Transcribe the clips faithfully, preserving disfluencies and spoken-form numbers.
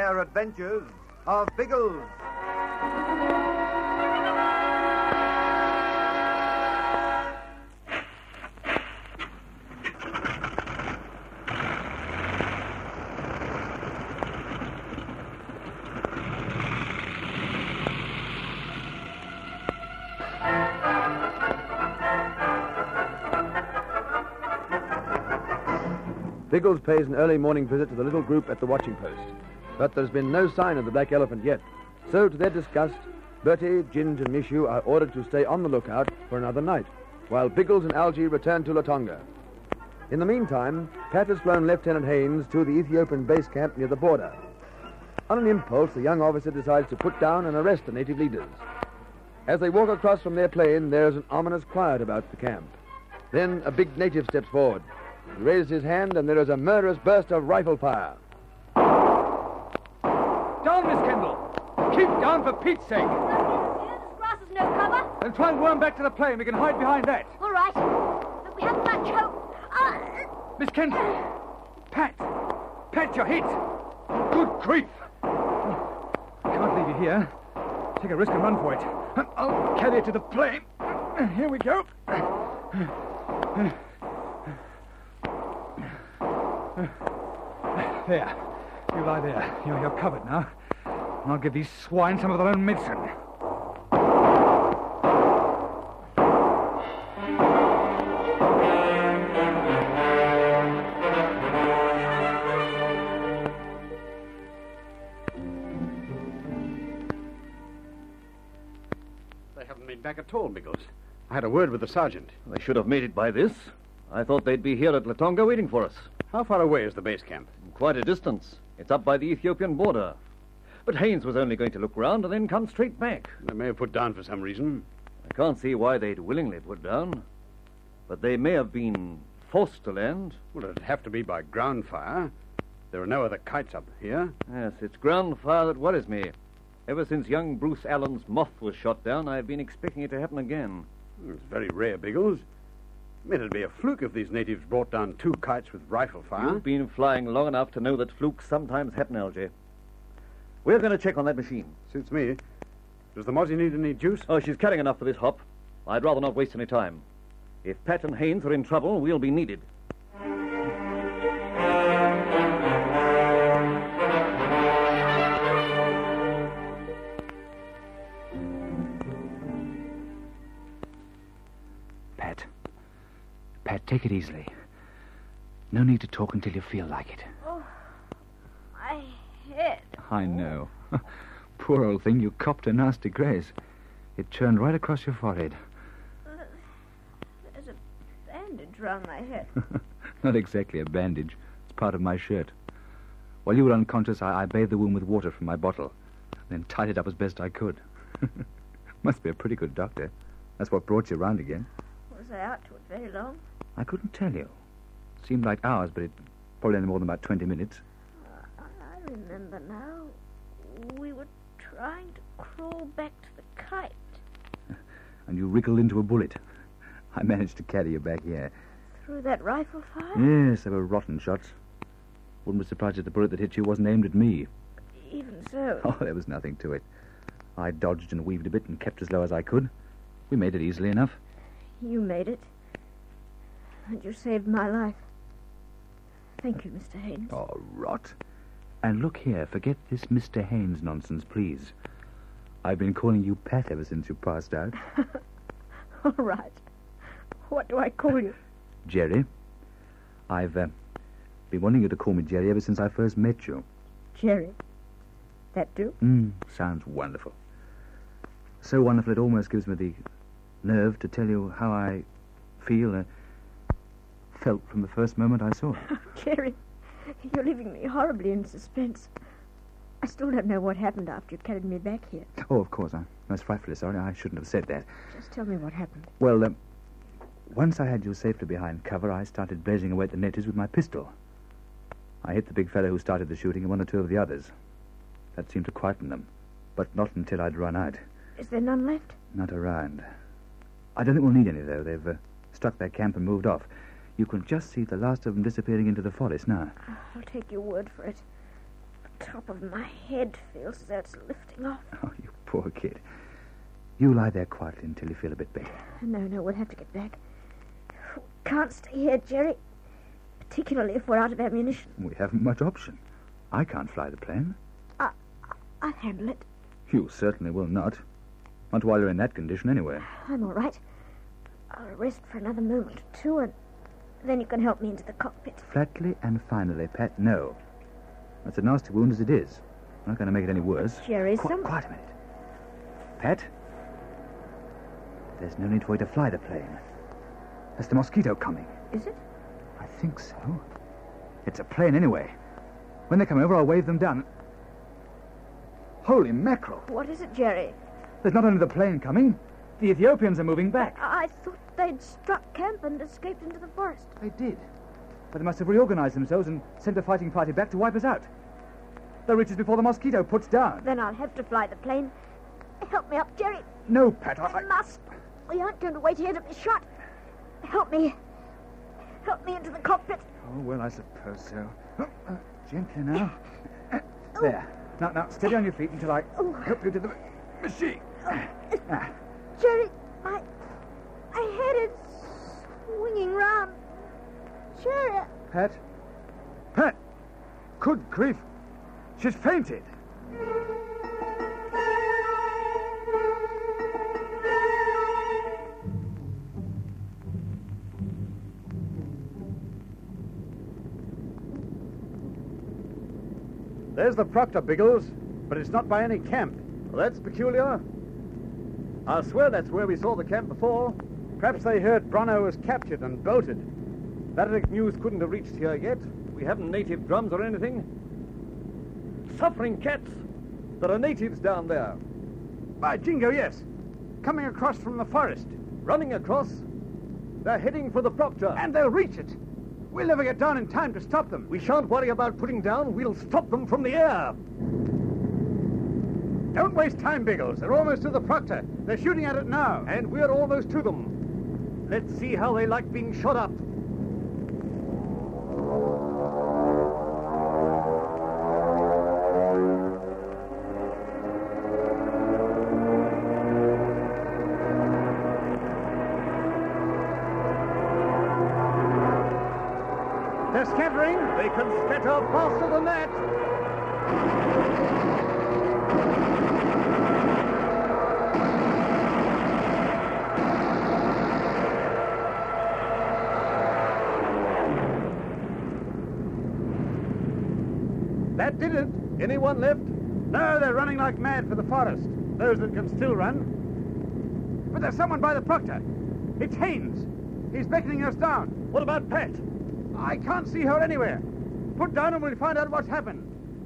rare adventures of Biggles. Biggles pays an early morning visit to the little group at the watching post. But there's been no sign of the black elephant yet. So, to their disgust, Bertie, Ginge, and Mishu are ordered to stay on the lookout for another night, while Biggles and Algy return to Latonga. In the meantime, Pat has flown Lieutenant Haynes to the Ethiopian base camp near the border. On an impulse, the young officer decides to put down and arrest the native leaders. As they walk across from their plane, there's an ominous quiet about the camp. Then a big native steps forward. He raises his hand, and there is a murderous burst of rifle fire. Down, Miss Kendall. Keep down for Pete's sake. This grass is no cover. Then try and worm back to the plane. We can hide behind that. All right. But we haven't much hope. Uh... Miss Kendall. Pat. Pat, you're hit. Good grief. Can't leave you here. Take a risk and run for it. I'll carry it to the plane. Here we go. There. You lie there. You're, you're covered now. I'll give these swine some of their own medicine. They haven't been back at all, Biggles. I had a word with the sergeant. They should have made it by this. I thought they'd be here at Latonga waiting for us. How far away is the base camp? Quite a distance. It's up by the Ethiopian border. But Haynes was only going to look round and then come straight back. They may have put down for some reason. I can't see why they'd willingly put down. But they may have been forced to land. Well, it'd have to be by ground fire. There are no other kites up here. Yes, it's ground fire that worries me. Ever since young Bruce Allen's moth was shot down, I've been expecting it to happen again. It's very rare, Biggles. I mean, it'd be a fluke if these natives brought down two kites with rifle fire. You've been flying long enough to know that flukes sometimes happen, Algy. We're going to check on that machine. Suits me. Does the Mozzie need any juice? Oh, she's carrying enough for this hop. I'd rather not waste any time. If Pat and Haynes are in trouble, we'll be needed. Pat. Pat, take it easily. No need to talk until you feel like it. Oh, my head. I know. Poor old thing, you copped a nasty graze. It churned right across your forehead. Uh, there's a bandage round my head. Not exactly a bandage. It's part of my shirt. While you were unconscious, I, I bathed the wound with water from my bottle, then tied it up as best I could. Must be a pretty good doctor. That's what brought you round again. Was I out to it very long? I couldn't tell you. Seemed like hours, but it probably only more than about twenty minutes. Uh, I remember now. We were trying to crawl back to the kite. And you wriggled into a bullet. I managed to carry you back here. Through that rifle fire? Yes, they were rotten shots. Wouldn't be surprised if the bullet that hit you wasn't aimed at me. Even so. Oh, there was nothing to it. I dodged and weaved a bit and kept as low as I could. We made it easily enough. You made it. And you saved my life. Thank you, Mister Haynes. Oh, rot. And look here, forget this Mister Haynes nonsense, please. I've been calling you Pat ever since you passed out. All right. What do I call you? Jerry. I've uh, been wanting you to call me Jerry ever since I first met you. Jerry. That do? Mm, sounds wonderful. So wonderful it almost gives me the nerve to tell you how I feel, uh, felt from the first moment I saw it. Oh, Jerry, you're leaving me horribly in suspense. I still don't know what happened after you carried me back here. Oh, of course. I'm most frightfully sorry. I shouldn't have said that. Just tell me what happened. Well, um, once I had you safely behind cover, I started blazing away at the natives with my pistol. I hit the big fellow who started the shooting and one or two of the others. That seemed to quieten them, but not until I'd run out. Is there none left? Not around. I don't think we'll need any, though. They've uh, struck their camp and moved off. You can just see the last of them disappearing into the forest now. I'll take your word for it. top of my head feels as though it's lifting off. Oh, you poor kid. You lie there quietly until you feel a bit better. No, no, we'll have to get back. We can't stay here, Jerry. Particularly if we're out of ammunition. We haven't much option. I can't fly the plane. I, I'll handle it. You certainly will not. Not while you're in that condition, anyway. I'm all right. I'll rest for another moment or two, and then you can help me into the cockpit. Flatly and finally, Pat, no. That's a nasty wound as it is. I'm not going to make it any worse. Jerry, Qu- some... Quiet a minute. Pat? There's no need for you to fly the plane. That's the Mosquito coming. Is it? I think so. It's a plane anyway. When they come over, I'll wave them down. Holy mackerel. What is it, Jerry? There's not only the plane coming, the Ethiopians are moving back. I thought they'd struck camp and escaped into the forest. They did. But they must have reorganized themselves and sent a fighting party back to wipe us out. They'll reach us before the Mosquito puts down. Then I'll have to fly the plane. Help me up, Jerry. No, Pat, I... I must. We aren't going to wait here to be shot. Help me. Help me into the cockpit. Oh, well, I suppose so. Oh, uh, gently now. There. Now, now, steady on your feet until I help you to the machine. Ah. Jerry, my, my head is swinging round. Jerry. Pat? Pat! Good grief. She's fainted. There's the Proctor, Biggles, but it's not by any camp. Well, that's peculiar. I'll swear that's where we saw the camp before. Perhaps they heard Bronno was captured and bolted. That news couldn't have reached here yet. We haven't native drums or anything. Suffering cats. There are natives down there. By jingo, yes. Coming across from the forest. Running across. They're heading for the Proctor. And they'll reach it. We'll never get down in time to stop them. We shan't worry about putting down. We'll stop them from the air. Don't waste time, Biggles. They're almost to the Proctor. They're shooting at it now. And we're almost to them. Let's see how they like being shot up. They're scattering. They can scatter faster than that. That did it. Anyone left? No, they're running like mad for the forest. Those that can still run. But there's someone by the Proctor. It's Haynes. He's beckoning us down. What about Pat? I can't see her anywhere. Put down and we'll find out what's happened.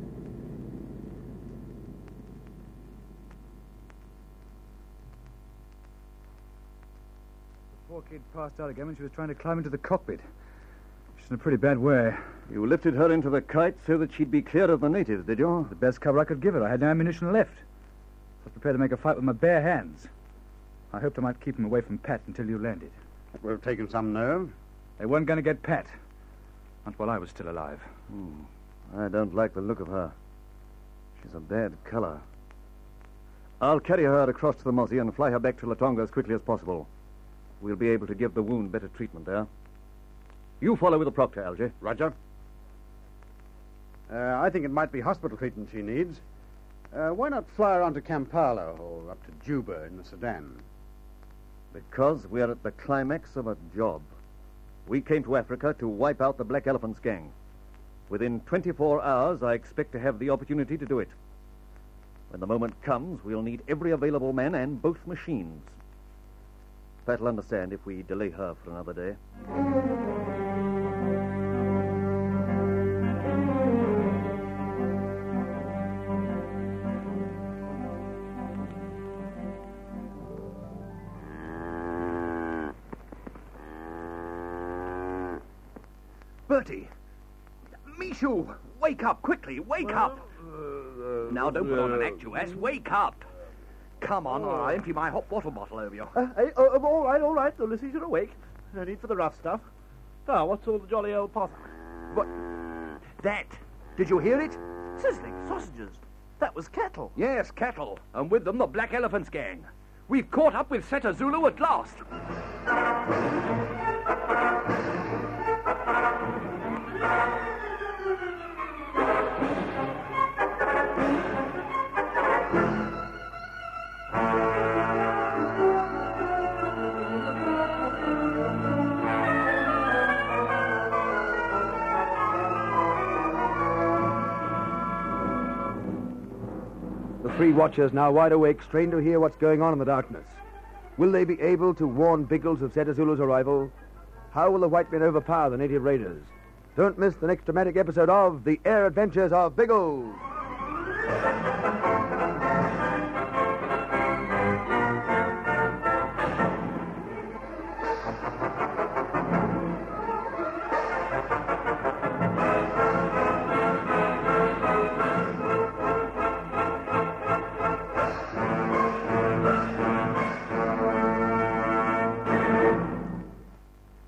The poor kid passed out again when she was trying to climb into the cockpit. She's in a pretty bad way. You lifted her into the kite so that she'd be clear of the natives, did you? The best cover I could give her. I had no ammunition left. I was prepared to make a fight with my bare hands. I hoped I might keep him away from Pat until you landed. That would have taken some nerve. They weren't going to get Pat. Not while I was still alive. Hmm. I don't like the look of her. She's a bad color. I'll carry her out across to the Mozzie and fly her back to Latonga as quickly as possible. We'll be able to give the wound better treatment there. You follow with the Proctor, Algy. Roger. Uh, I think it might be hospital treatment she needs. Uh, why not fly her on to Kampala or up to Juba in the Sudan? Because we're at the climax of a job. We came to Africa to wipe out the Black Elephants gang. Within twenty-four hours, I expect to have the opportunity to do it. When the moment comes, we'll need every available man and both machines. Pat'll understand if we delay her for another day. Bertie! Michu! Wake up, quickly! Wake up! Uh, now, don't put on an act, you ass. Wake up! Come on, or I'll empty my hot water bottle over you. Uh, hey, oh, all right, all right. Ulysses, you're awake. No need for the rough stuff. Now, what's all the jolly old pother? What? That! Did you hear it? Sizzling sausages. That was cattle. Yes, cattle, and with them the Black Elephant's gang. We've caught up with Seta Zulu at last. The three watchers, now wide awake, strain to hear what's going on in the darkness. Will they be able to warn Biggles of Seta Zulu's arrival? How will the white men overpower the native raiders? Don't miss the next dramatic episode of The Air Adventures of Biggles.